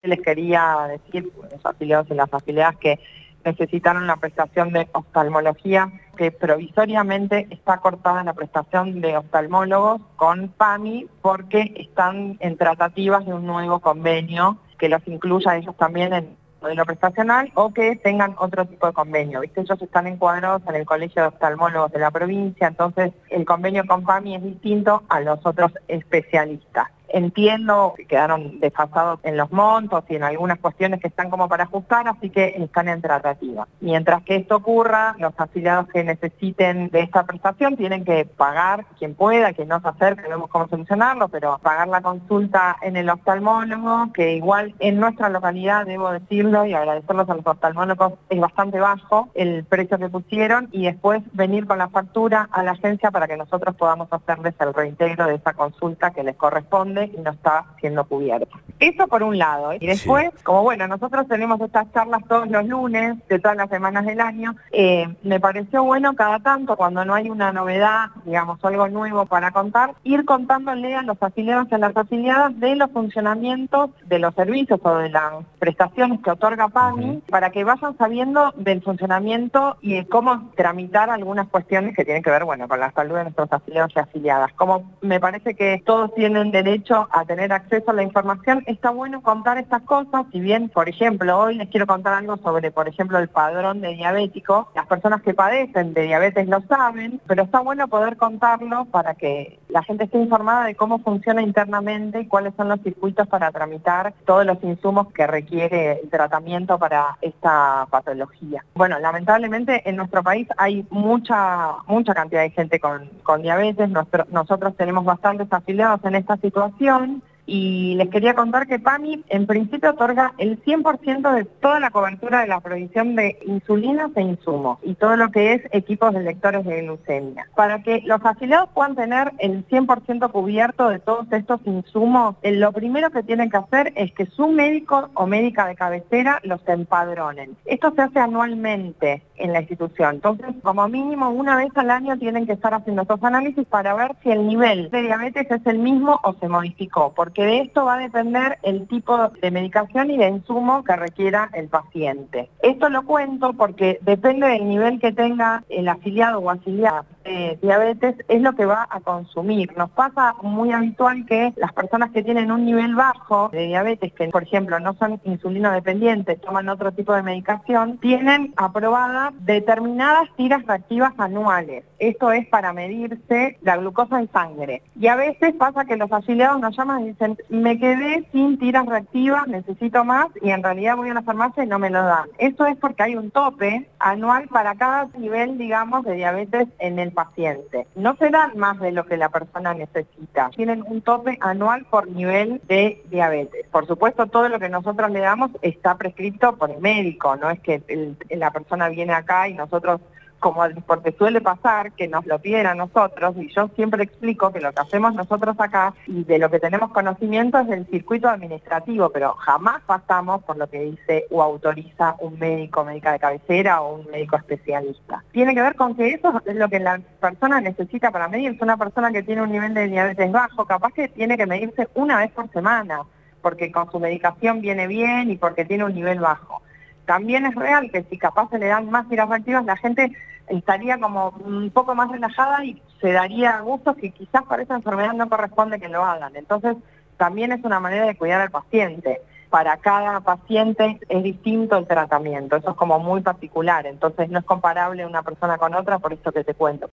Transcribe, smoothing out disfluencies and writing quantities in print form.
les quería decir, los afiliados y las afiliadas que necesitaron la prestación de oftalmología, que provisoriamente está cortada la prestación de oftalmólogos con PAMI porque están en tratativas de un nuevo convenio que los incluya a ellos también en el modelo prestacional o que tengan otro tipo de convenio. ¿Viste? Ellos están encuadrados en el Colegio de Oftalmólogos de la provincia, entonces el convenio con PAMI es distinto a los otros especialistas. Entiendo que quedaron desfasados en los montos y en algunas cuestiones que están como para ajustar, así que están en tratativa. Mientras que esto ocurra, los afiliados que necesiten de esta prestación tienen que pagar, quien pueda, quien no se acerque, vemos cómo solucionarlo, pero pagar la consulta en el oftalmólogo, que igual en nuestra localidad, debo decirlo y agradecerlos a los oftalmólogos, es bastante bajo el precio que pusieron, y después venir con la factura a la agencia para que nosotros podamos hacerles el reintegro de esa consulta que les corresponde y no está siendo cubierta. Eso por un lado. Y después, como bueno, nosotros tenemos estas charlas todos los lunes, de todas las semanas del año, me pareció bueno cada tanto, cuando no hay una novedad, digamos, algo nuevo para contar, ir contándole a los afiliados y a las afiliadas de los funcionamientos de los servicios o de las prestaciones que otorga PAMI, para que vayan sabiendo del funcionamiento y de cómo tramitar algunas cuestiones que tienen que ver, bueno, con la salud de nuestros afiliados y afiliadas. Como me parece que todos tienen derecho a tener acceso a la información, está bueno contar estas cosas. Si bien, por ejemplo, hoy les quiero contar algo sobre, por ejemplo, el padrón de diabético. Las personas que padecen de diabetes lo saben, pero está bueno poder contarlo para que la gente esté informada de cómo funciona internamente y cuáles son los circuitos para tramitar todos los insumos que requiere el tratamiento para esta patología. Bueno, lamentablemente en nuestro país hay mucha cantidad de gente con diabetes. Nosotros tenemos bastantes afiliados en esta situación. Y les quería contar que PAMI en principio otorga el 100% de toda la cobertura de la provisión de insulinas e insumos y todo lo que es equipos de lectores de glucemia. Para que los afiliados puedan tener el 100% cubierto de todos estos insumos, lo primero que tienen que hacer es que su médico o médica de cabecera los empadronen. Esto se hace anualmente en la institución. Entonces, como mínimo una vez al año tienen que estar haciendo estos análisis para ver si el nivel de diabetes es el mismo o se modificó, porque de esto va a depender el tipo de medicación y de insumo que requiera el paciente. Esto lo cuento porque depende del nivel que tenga el afiliado o afiliada de diabetes, es lo que va a consumir. Nos pasa muy habitual que las personas que tienen un nivel bajo de diabetes, que por ejemplo no son insulino dependientes, toman otro tipo de medicación, tienen aprobadas determinadas tiras reactivas anuales. Esto es para medirse la glucosa en sangre. Y a veces pasa que los afiliados nos llaman y dicen, me quedé sin tiras reactivas, necesito más, y en realidad voy a la farmacia y no me lo dan. Eso es porque hay un tope anual para cada nivel, digamos, de diabetes en el paciente. No se dan más de lo que la persona necesita. Tienen un tope anual por nivel de diabetes. Por supuesto, todo lo que nosotros le damos está prescrito por el médico, no es que la persona viene acá y nosotros, porque suele pasar que nos lo piden a nosotros, y yo siempre explico que lo que hacemos nosotros acá y de lo que tenemos conocimiento es del circuito administrativo, pero jamás pasamos por lo que dice o autoriza un médico, médica de cabecera o un médico especialista. Tiene que ver con que eso es lo que la persona necesita para medirse. Una persona que tiene un nivel de diabetes bajo, capaz que tiene que medirse una vez por semana, porque con su medicación viene bien y porque tiene un nivel bajo. También es real que si capaz se le dan más tiras reactivas, la gente estaría como un poco más relajada y se daría gusto que quizás para esa enfermedad no corresponde que lo hagan. Entonces, también es una manera de cuidar al paciente. Para cada paciente es distinto el tratamiento, eso es como muy particular, entonces no es comparable una persona con otra, por esto que te cuento.